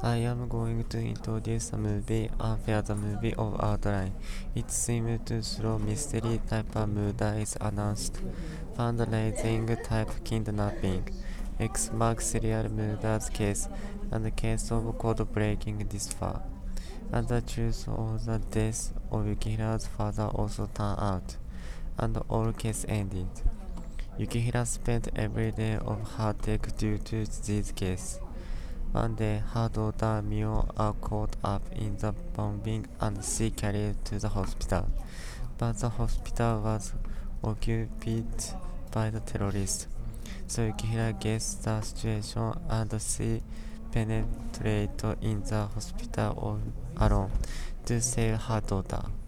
I am going to introduce the movie Unfair, the movie of outline. It seems to throw mystery type of murder is announced. Fundraising type kidnapping. X marks serial murders case and the case of code breaking this far. And the truth of the death of Yukihira's father also turned out. And all case ended. Yukihira spent every day of heartache due to these cases. One day, her daughter Mio are caught up in the bombing and she carried to the hospital. But the hospital was occupied by the terrorists. So Yukihira gets the situation and she penetrates in the hospital alone to save her daughter.